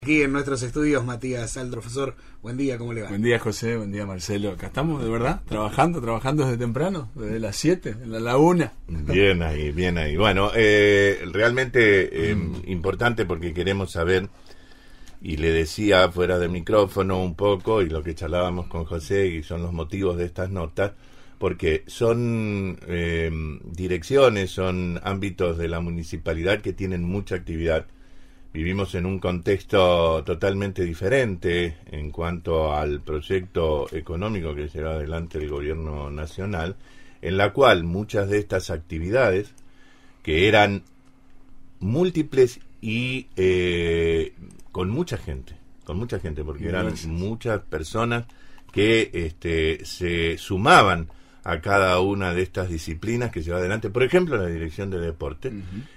Aquí en nuestros estudios, Matías Aldo, profesor, buen día, ¿cómo le va? Buen día, José, buen día, Marcelo. Acá estamos, de verdad, trabajando desde temprano, desde las 7, en la 1. Bien ahí, bien ahí. Bueno, realmente importante porque queremos saber, y le decía fuera del micrófono un poco, y lo que charlábamos con José, y son los motivos de estas notas, porque son direcciones, son ámbitos de la municipalidad que tienen mucha actividad. Vivimos en un contexto totalmente diferente en cuanto al proyecto económico que lleva adelante el gobierno nacional, en la cual muchas de estas actividades, que eran múltiples y con mucha gente, porque eran muchas personas que se sumaban a cada una de estas disciplinas que lleva adelante, por ejemplo, la dirección de deporte,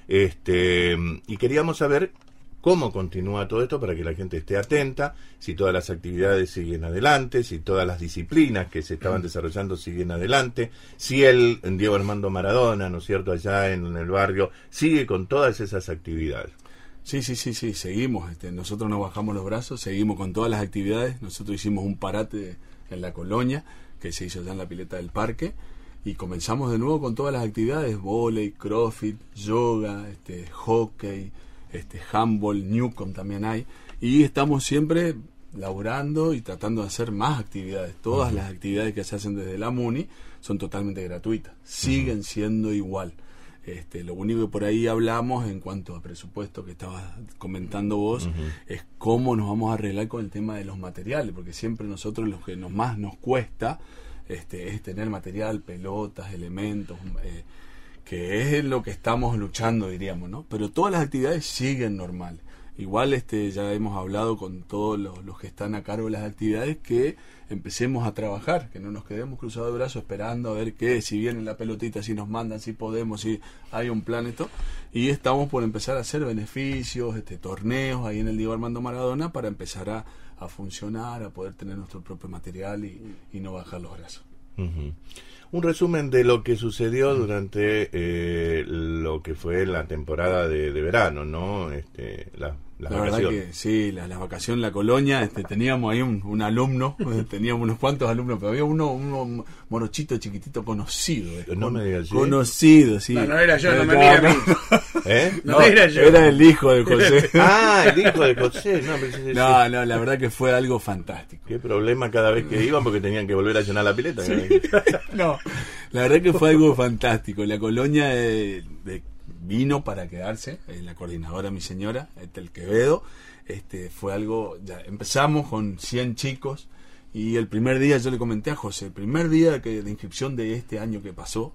y queríamos saber cómo continúa todo esto para que la gente esté atenta, si todas las actividades siguen adelante, si todas las disciplinas que se estaban desarrollando siguen adelante, si el Diego Armando Maradona, ¿no es cierto?, allá en el barrio, sigue con todas esas actividades. Sí, seguimos, nosotros no bajamos los brazos, seguimos con todas las actividades. Nosotros hicimos un parate en la Colonia, que se hizo ya en la pileta del parque, y comenzamos de nuevo con todas las actividades: vóley, crossfit, yoga, hockey, handball, Newcom también hay, y estamos siempre laburando y tratando de hacer más actividades. Todas las actividades que se hacen desde la MUNI son totalmente gratuitas, siguen siendo igual. Lo único que por ahí hablamos en cuanto a presupuesto que estabas comentando vos, es cómo nos vamos a arreglar con el tema de los materiales, porque siempre nosotros lo que más nos cuesta es tener material, pelotas, elementos, que es lo que estamos luchando, diríamos, ¿no? Pero todas las actividades siguen normales. Igual ya hemos hablado con todos los que están a cargo de las actividades, que empecemos a trabajar, que no nos quedemos cruzados de brazos esperando a ver si viene la pelotita, si nos mandan, si podemos, si hay un plan, y estamos por empezar a hacer beneficios, torneos ahí en el Diego Armando Maradona, para empezar a funcionar, a poder tener nuestro propio material y no bajar los brazos. Un resumen de lo que sucedió durante lo que fue la temporada de verano, ¿no? Las la vacaciones. Verdad que sí, las vacaciones en la Colonia, teníamos ahí un alumno, teníamos unos cuantos alumnos, pero había uno morochito chiquitito conocido. No me digas, ¿sí? Conocido, sí. No era yo, no me mira a mí. No era yo. Era el hijo de José. El hijo de José. No, la verdad que fue algo fantástico. Qué problema cada vez que iban, porque tenían que volver a llenar la pileta. Sí. No, la verdad que fue algo fantástico. La Colonia vino para quedarse, la coordinadora, mi señora, el Quevedo. Fue algo, ya empezamos con 100 chicos, y el primer día, yo le comenté a José, el primer día de inscripción de este año que pasó,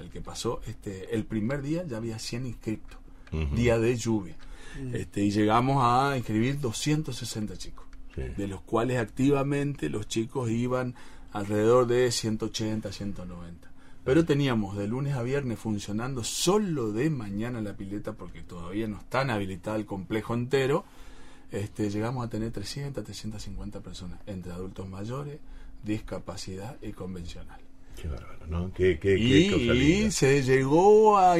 el primer día ya había 100 inscriptos, día de lluvia, y llegamos a inscribir 260 chicos, de los cuales activamente los chicos iban alrededor de 180, 190. Pero teníamos de lunes a viernes funcionando solo de mañana la pileta, porque todavía no está habilitada el complejo entero. Llegamos a tener 300, 350 personas, entre adultos mayores, discapacidad y convencional. Qué bárbaro, ¿no? Qué y se llegó a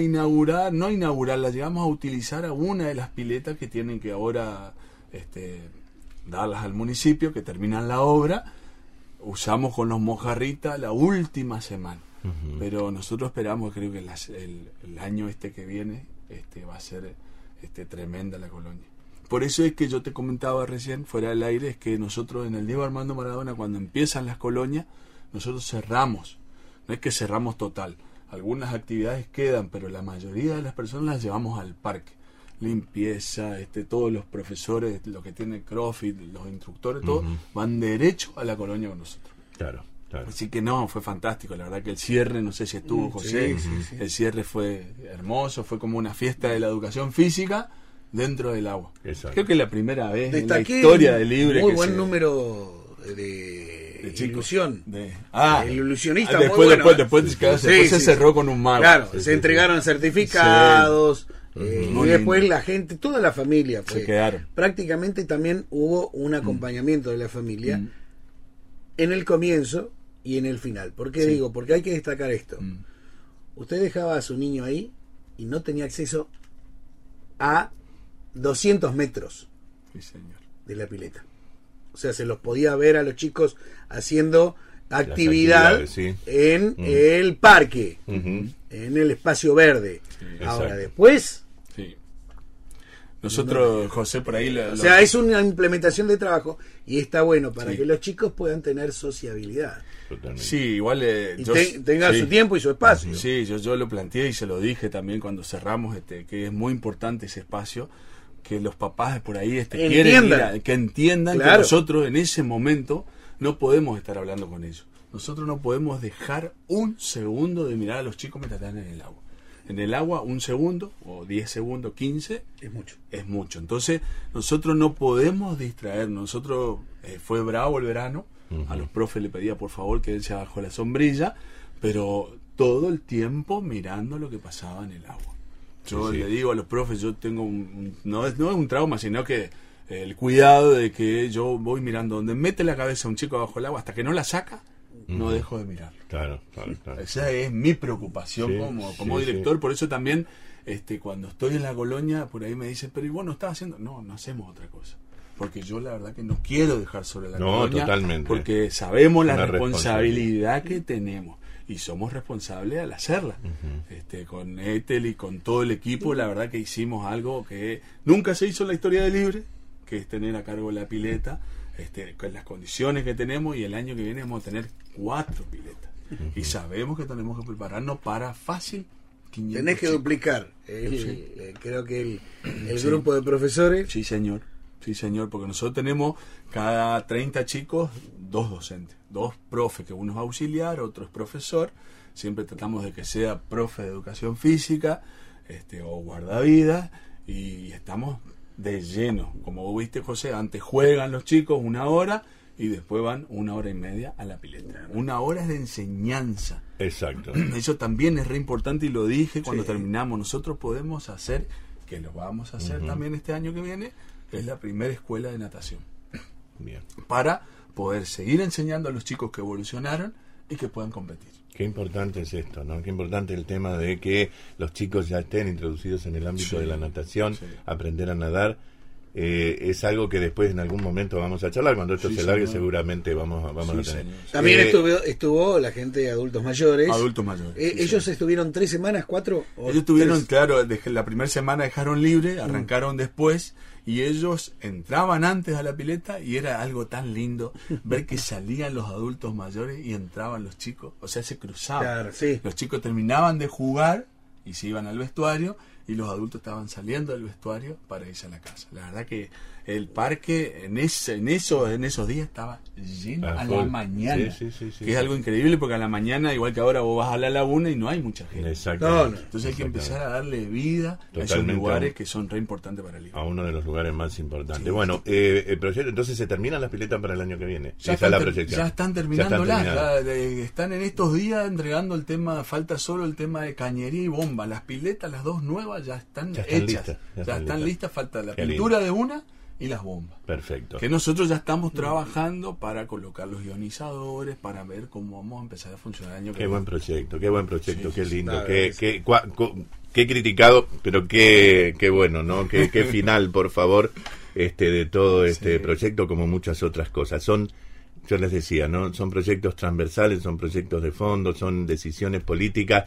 la llegamos a utilizar a una de las piletas que tienen que ahora darlas al municipio, que terminan la obra. Usamos con los mojarritas la última semana. Pero nosotros esperamos, creo que el año que viene va a ser tremenda la Colonia. Por eso es que yo te comentaba recién fuera del aire, es que nosotros en el Diego Armando Maradona, cuando empiezan las colonias, nosotros cerramos. No es que cerramos total, algunas actividades quedan, pero la mayoría de las personas las llevamos al parque. Limpieza, todos los profesores, los que tienen CrossFit, los instructores, todos van derecho a la Colonia con nosotros. Claro. Así que fue fantástico. La verdad que el cierre, no sé si estuvo José, sí. El cierre fue hermoso, fue como una fiesta de la educación física dentro del agua. Exacto. Creo que es la primera vez Destaqué en la historia del Libre muy buen número de ilusión. El ilusionista después se cerró con un mago. Claro, se entregaron certificados. Y después la gente, toda la familia se quedaron. Prácticamente también hubo un acompañamiento de la familia en el comienzo y en el final. ¿Por qué digo? Porque hay que destacar esto. Usted dejaba a su niño ahí y no tenía acceso a 200 metros. Sí, señor. de la pileta. O sea, se los podía ver a los chicos haciendo actividad sí. en el parque, en el espacio verde. Sí, ahora, exacto. después... Sí. Nosotros, José, por ahí... O sea, es una implementación de trabajo y está bueno para Sí. que los chicos puedan tener sociabilidad. Totalmente. Sí, igual... Y tengan sí. su tiempo y su espacio. Sí, yo lo planteé y se lo dije también cuando cerramos, que es muy importante ese espacio, que los papás por ahí Entiendan. que entiendan Claro. que nosotros en ese momento no podemos estar hablando con ellos. Nosotros no podemos dejar un segundo de mirar a los chicos mientras están en el agua. En el agua, un segundo, o 10 segundos, 15, Es mucho. es mucho. Entonces, nosotros no podemos distraernos. Nosotros, fue bravo el verano, a los profes le pedía por favor que él se bajo la sombrilla, pero todo el tiempo mirando lo que pasaba en el agua. Yo Sí. le digo a los profes, yo tengo no es un trauma, sino que el cuidado de que yo voy mirando donde mete la cabeza un chico bajo el agua hasta que no la saca, no dejo de mirarlo. Claro. Esa es mi preocupación Sí, como sí, director, sí. por eso también cuando estoy en la colonia, por ahí me dicen, pero ¿y vos no estás haciendo? No hacemos otra cosa. Porque yo la verdad que no quiero dejar sobre la colonia, totalmente. porque sabemos la Una responsabilidad que tenemos y somos responsables al hacerla. Con Ethel y con todo el equipo, la verdad que hicimos algo que nunca se hizo en la historia de Libre, que es tener a cargo la pileta, con las condiciones que tenemos, y el año que viene vamos a tener 4 piletas. Y sabemos que tenemos que prepararnos para fácil 500 Tenés que chicos. duplicar. Sí. Creo que el grupo de profesores. Sí, señor. Sí, señor, porque nosotros tenemos cada 30 chicos 2 docentes, 2 profes, que uno es auxiliar, otro es profesor. Siempre tratamos de que sea profe de educación física o guardavidas, y estamos de lleno. Como vos viste, José, antes juegan los chicos 1 hora y después van 1 hora y media a la pileta. 1 hora es de enseñanza. Exacto. Eso también es re importante y lo dije cuando Sí. terminamos. Nosotros podemos hacer, que lo vamos a hacer también este año que viene, es la primera escuela de natación. Bien. Para poder seguir enseñando a los chicos que evolucionaron y que puedan competir. Qué importante es esto, ¿no? Qué importante el tema de que los chicos ya estén introducidos en el ámbito Sí. de la natación, Sí. aprender a nadar. Es algo que después en algún momento vamos a charlar. Cuando esto Sí, se largue, señor. seguramente vamos a tener. señor. También estuvo la gente de adultos mayores. Adultos mayores. Sí, Ellos sí. estuvieron 3 semanas, 4. Ellos tuvieron, claro, la primera semana dejaron libre, arrancaron después, y ellos entraban antes a la pileta y era algo tan lindo ver que salían los adultos mayores y entraban los chicos, o sea, se cruzaban. Claro, sí. Los chicos terminaban de jugar y se iban al vestuario, y los adultos estaban saliendo del vestuario para irse a la casa. La verdad que el parque en esos días estaba lleno a la full. mañana, Sí, que es algo increíble, porque a la mañana, igual que ahora, vos vas a la laguna y no hay mucha gente. Exactamente. No. Entonces hay que empezar a darle vida a esos Totalmente. lugares que son re importantes para el libro. A uno de los lugares más importantes. Sí, Bueno, el proyecto, entonces se terminan las piletas para el año que viene. Esa es la proyección. Ya están terminándolas, terminadas. están en estos días entregando el tema, falta solo el tema de cañería y bomba. Las piletas, las 2 nuevas, ya están Ya están hechas, listas, ya están listas, falta la Qué pintura de una y las bombas. Perfecto. Que nosotros ya estamos trabajando para colocar los ionizadores, para ver cómo vamos a empezar a funcionar el año que Qué viene. buen proyecto, Sí, qué sí, lindo, claro, qué criticado, pero qué bueno, ¿no? Qué final, por favor, de todo este Sí. proyecto, como muchas otras cosas. Yo les decía, ¿no? Son proyectos transversales, son proyectos de fondo, son decisiones políticas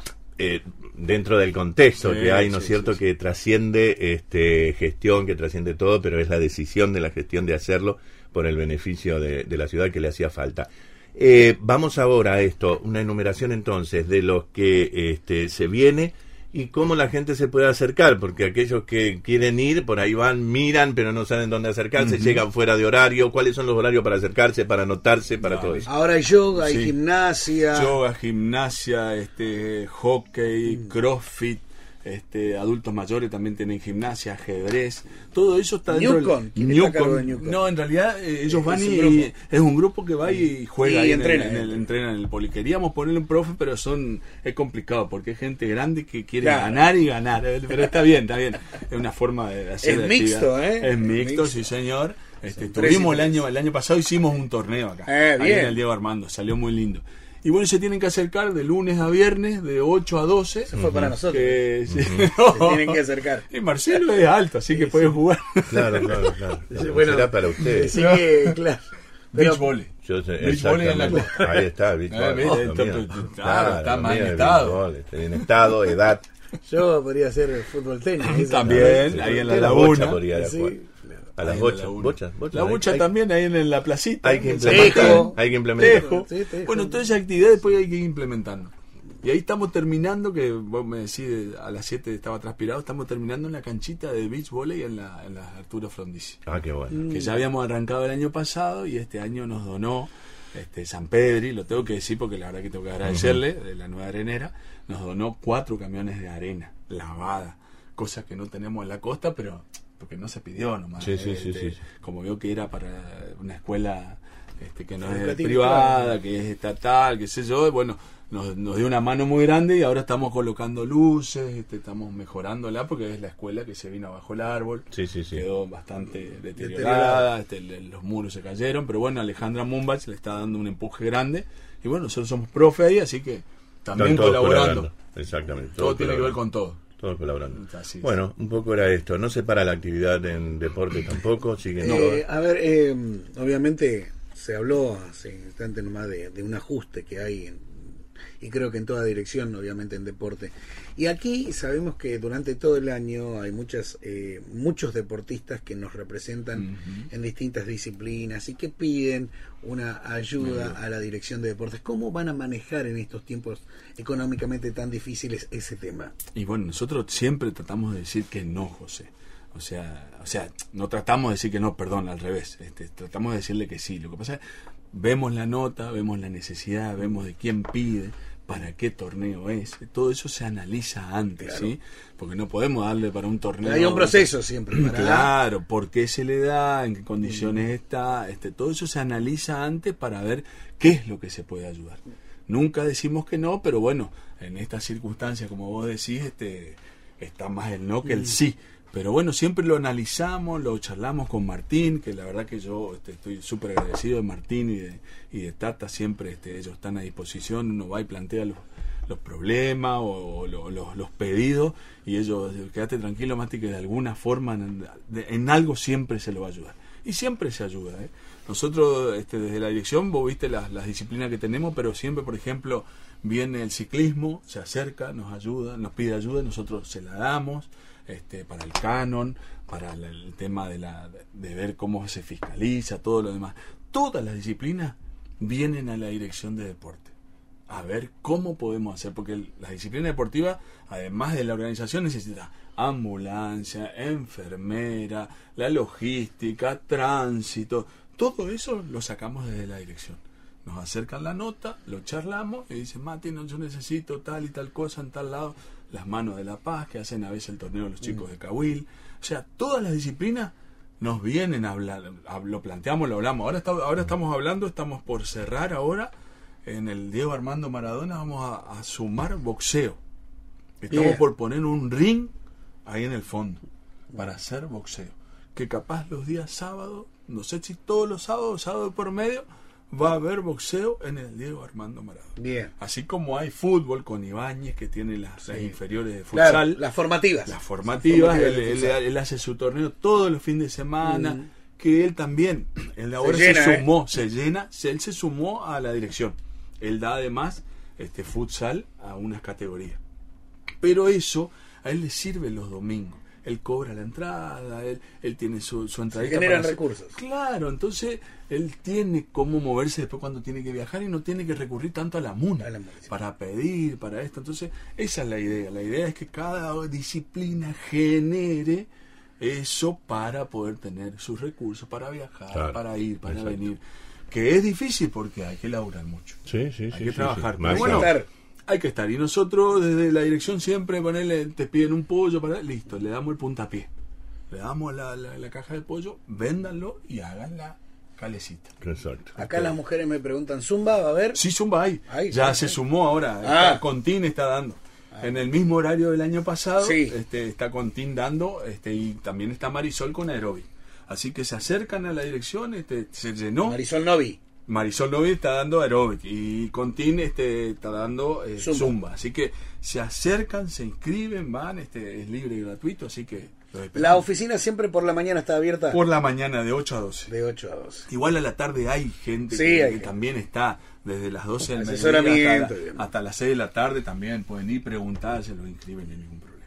dentro del contexto Sí, que hay, ¿no es sí, cierto? sí, sí. Que trasciende gestión, que trasciende todo, pero es la decisión de la gestión de hacerlo por el beneficio de la ciudad que le hacía falta. Vamos ahora a esto, una enumeración entonces de los que se viene y cómo la gente se puede acercar, porque aquellos que quieren ir, por ahí van, miran, pero no saben dónde acercarse, llegan fuera de horario. ¿Cuáles son los horarios para acercarse, para anotarse, para Vale. todo eso? Ahora hay yoga, hay Sí. gimnasia. Yoga, gimnasia, hockey, crossfit, adultos mayores también tienen gimnasia, ajedrez, todo eso está dentro Newcon, ¿quién está a cargo de Newcon? No, en realidad ellos van Es un y grupo. es un grupo que va y juega Y ahí entrena. entrena en el poli. Queríamos ponerle un profe, pero es complicado porque hay gente grande que quiere Claro. ganar y ganar, pero está bien, es una forma de hacer Es la mixto, actividad. Es mixto, sí señor. Son Tuvimos 3 y 3. el año pasado hicimos un torneo acá, ahí bien. en el Diego Armando, salió muy lindo. Y bueno, se tienen que acercar de lunes a viernes, de 8 a 12. Eso fue para nosotros. Que, Se tienen que acercar. Y Marcelo es alto, así que puede jugar. Claro. Bueno, será para ustedes. Sí, claro. Pero, Beach volley. Beach volley en la costa. Ahí está, beach volley. Claro, está mal en estado. En estado, edad. yo podría hacer fútbol tenis. También, ahí en la laguna. Sí, A las Ahí en bochas. la bochas. La bocha también ahí en la placita. Hay que Tejo. implementar. Tejo. Sí, tejo. Bueno, todas esas actividades después hay que ir implementando. Y ahí estamos terminando, que vos me decís a las 7 estaba transpirado, estamos terminando en la canchita de beach volley en la Arturo Frondizi. Ah, qué bueno. Que ya habíamos arrancado el año pasado y este año nos donó San Pedri, lo tengo que decir porque la verdad que tengo que agradecerle, de la Nueva Arenera, nos donó 4 camiones de arena lavada, cosa que no tenemos en la costa, pero porque no se pidió nomás. Sí. Como veo que era para una escuela que no es Educativa, privada, que es estatal, qué sé yo, bueno, nos dio una mano muy grande y ahora estamos colocando luces, estamos mejorándola porque es la escuela que se vino abajo el árbol, Sí. quedó bastante deteriorada, los muros se cayeron, pero bueno, Alejandra Mumbach le está dando un empuje grande y bueno, nosotros somos profe ahí, así que también Están todos colaborando. Exactamente. Todo tiene que ver con todo. Todos colaborando. Así es. Bueno, un poco era esto. No se para la actividad en deporte tampoco. Siguen todos. A ver, obviamente se habló hace instante nomás de un ajuste que hay y creo que en toda dirección, obviamente en deporte. Y aquí sabemos que durante todo el año hay muchos deportistas que nos representan en distintas disciplinas y que piden una ayuda a la dirección de deportes. ¿Cómo van a manejar en estos tiempos económicamente tan difíciles ese tema? Y bueno, nosotros siempre tratamos de decir que no, José. O sea, no tratamos de decir que no, perdón, al revés. Tratamos de decirle que sí. Lo que pasa es vemos la nota, vemos la necesidad, vemos de quién pide, para qué torneo es. Todo eso se analiza antes, claro. ¿Sí? Porque no podemos darle para un torneo. Hay un proceso siempre. Claro, por qué se le da, en qué condiciones está. Todo eso se analiza antes para ver qué es lo que se puede ayudar. Nunca decimos que no, pero bueno, en estas circunstancias, como vos decís, está más el no que el sí. Pero bueno, siempre lo analizamos, lo charlamos con Martín, que la verdad que yo estoy súper agradecido de Martín y de Tata, siempre ellos están a disposición, uno va y plantea los problemas o los pedidos y ellos, quédate tranquilo Mati, que de alguna forma en algo siempre se lo va a ayudar. Y siempre se ayuda, ¿eh? Nosotros desde la dirección, vos viste las disciplinas que tenemos, pero siempre, por ejemplo, viene el ciclismo, se acerca, nos ayuda, nos pide ayuda, nosotros se la damos. Para el canon, para el tema de ver cómo se fiscaliza, todo lo demás. Todas las disciplinas vienen a la dirección de deporte a ver cómo podemos hacer, porque las disciplinas deportivas, además de la organización, necesita ambulancia, enfermera, la logística, tránsito, todo eso lo sacamos desde la dirección. Nos acercan la nota, lo charlamos y dicen, Mati, no, yo necesito tal y tal cosa en tal lado. Las manos de la paz, que hacen a veces el torneo de los chicos de Cahuil. O sea, todas las disciplinas nos vienen a hablar, lo planteamos, lo hablamos. Ahora estamos hablando, estamos por cerrar ahora, en el Diego Armando Maradona, vamos a sumar boxeo. Estamos por poner un ring ahí en el fondo, para hacer boxeo. Que capaz los días sábados, no sé si todos los sábados por medio, va a haber boxeo en el Diego Armando Maradona. Bien. Así como hay fútbol con Ibáñez, que tiene las inferiores de futsal. Claro, las formativas. Él hace su torneo todos los fines de semana. Que él también, él ahora él se sumó a la dirección. Él da además futsal a unas categorías. Pero eso a él le sirve los domingos. Él cobra la entrada, él tiene su entradita. Se generan recursos. Claro, entonces él tiene cómo moverse después cuando tiene que viajar y no tiene que recurrir tanto a la MUNA para pedir, para esto. Entonces, esa es la idea. La idea es que cada disciplina genere eso para poder tener sus recursos, para viajar, claro, para ir, para venir. Que es difícil porque hay que laburar mucho. Sí, hay que trabajar. Sí. Pero bueno, hay que estar. Y nosotros desde la dirección siempre te piden un pollo, listo, le damos el puntapié. Le damos la caja de pollo, véndanlo y hagan la calecita. Exacto. Acá las mujeres me preguntan, ¿Zumba va a haber? Sí, Zumba hay. Ya se sumó ahora. Contín está dando. En el mismo horario del año pasado, está Contín dando, y también está Marisol con aeróbic. Así que se acercan a la dirección, se llenó. Marisol Novi. Marisol Novi está dando aeróbic y Contín está dando zumba. Así que se acercan, se inscriben, van, es libre y gratuito, así que la oficina siempre por la mañana está abierta. Por la mañana de 8 a 12. De 8 a 12. Igual a la tarde hay gente que también está desde las 12 del mediodía hasta las 6 de la tarde, también pueden ir, preguntar, se los inscriben, no hay ningún problema.